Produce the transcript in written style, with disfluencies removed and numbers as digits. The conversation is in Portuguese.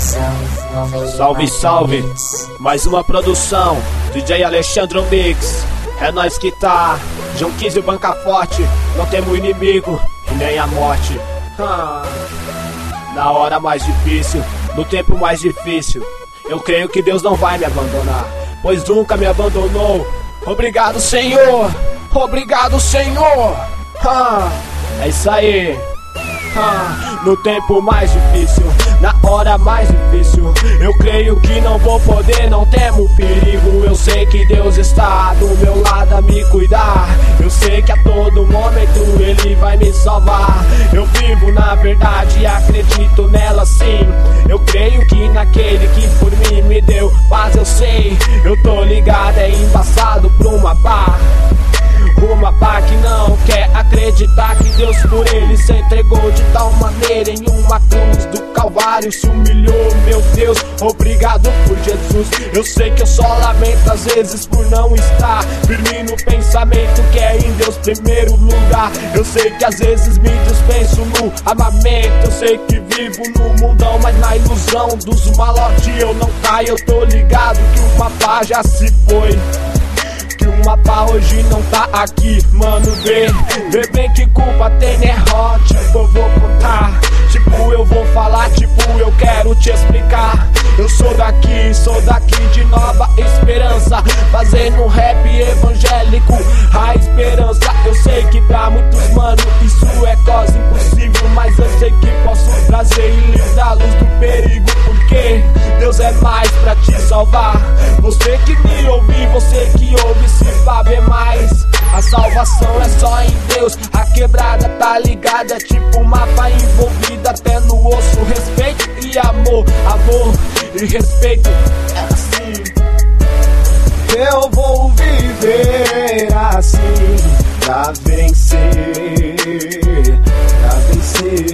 Salve, salve, mais uma produção, DJ Alexandre Mix. É nós que tá, João 15 banca forte. Não temos inimigo e nem a morte. Na hora mais difícil, no tempo mais difícil, eu creio que Deus não vai me abandonar, pois nunca me abandonou. Obrigado, Senhor, obrigado, Senhor. É isso aí. No tempo mais difícil, na hora mais difícil, eu creio que não vou poder, não temo perigo. Eu sei que Deus está do meu lado a me cuidar. Eu sei que a todo momento Ele vai me salvar. Eu vivo na verdade e acredito nela sim. Eu creio que naquele que por mim me deu paz, eu sei. Eu tô ligado, é embaçado pra uma pá. Uma pá que não quer acreditar que Deus por ele se entregou de tal maneira em uma cruz do Calvário, se humilhou, meu Deus, obrigado por Jesus. Eu sei que eu só lamento às vezes por não estar firme no pensamento que é em Deus primeiro lugar. Eu sei que às vezes me dispenso no amamento. Eu sei que vivo no mundão, mas na ilusão dos malotes eu não caio. Eu tô ligado que uma pá já se foi, que uma pá hoje não tá aqui, mano, vê bem que culpa tem, né, hot? Tipo, eu vou contar, tipo, eu vou falar, tipo, eu quero te explicar. Eu sou daqui de Nova Esperança, fazendo rap evangélico, a esperança. Eu sei que pra muitos, mano, isso é quase impossível, mas eu sei que posso trazer e livrá-los do perigo, porque Deus é mais pra te salvar. Você que me ouve, você que ouve, se vai ver mais. A salvação é só em Deus, a quebrada tá ligada, tipo uma pá envolvida até no osso. Respeito e amor, amor e respeito, é assim. Eu vou viver assim, pra vencer, pra vencer.